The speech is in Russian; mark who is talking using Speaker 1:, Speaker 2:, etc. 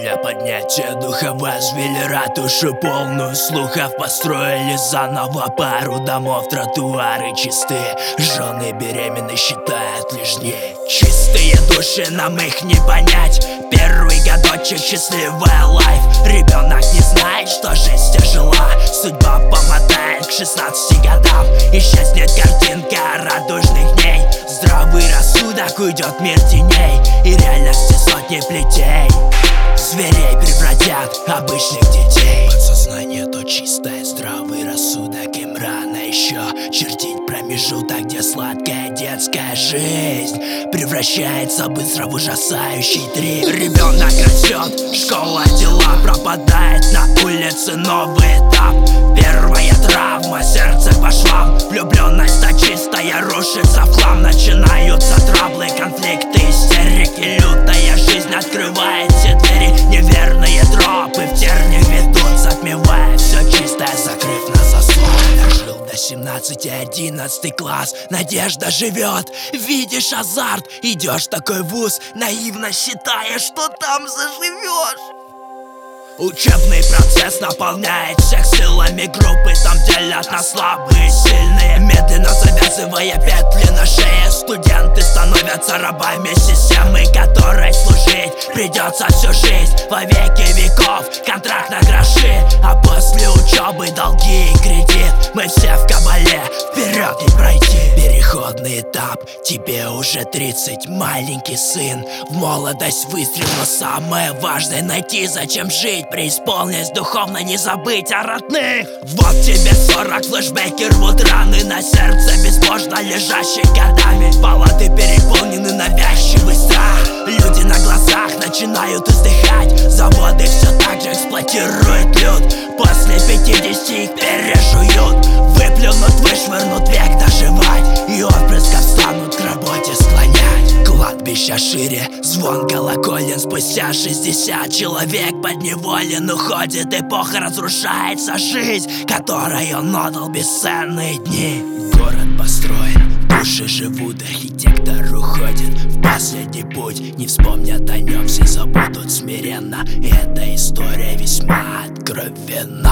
Speaker 1: Для поднятия духа возвели ратушу полную слухов, построили заново пару домов, тротуары чистые, жены беременны считают лишнее. Чистые души, нам их не понять. Первый годочек, счастливая лайф. Ребенок не знает, что жизнь тяжела. Судьба помотает к 16 годам. Исчезнет картинка радужных дней. Здравый рассудок, уйдет мир теней, и реальности сотни плетей. Зверей превратят обычных детей. Подсознание то чистое, здравый рассудок. Им рано еще чертить промежуток, где сладкая детская жизнь превращается быстро в ужасающий трип. Ребенок растет, школа, дела, пропадает на улице новый этап. Первая травма, сердце по швам. Влюбленность-то чистая рушится в хлам. Начинаются траблы, конфликты, истерики. Лютая жизнь открывает все двери. Неверные тропы в терне ведут, затмевая все чистое, закрыв на заслон. Дожил до 17-11 класс, надежда живет. Видишь азарт, идешь в такой вуз, наивно считая, что там заживешь. Учебный процесс наполняет всех силами группы. Там делят на слабые и сильные, медленно завязывая петли на шее. Студенты становятся рабами системы, которой служить придется всю жизнь, во веки веков. Контракт на гроши, а после учебы долги и кредит. Мы все в кабале, вперед не пройти. Переходный этап, тебе уже 30, маленький сын. В молодость выстрел, но самое важное найти, зачем жить, преисполнясь духовно, не забыть о родных. Вот тебе 40, флешбеки рвут раны на сердце, безбожно лежащей годами. Палаты переполнены, навязчивый страх. Люди на глазах начинают издыхать. Заводы все так же эксплуатируют люд. После 50 их пережуют. Выплюнут, вышвырнут, век доживать. И отпрысков станут к работе склонять. Кладбище шире, звон колоколен. Спустя 60 человек подневолен. Уходит эпоха, разрушается жизнь, которой он отдал бесценные дни. Город построен, души живут, архитектор уходит в последний путь. Не вспомнят о нем, все забудут смиренно. Эта история весьма откровенна.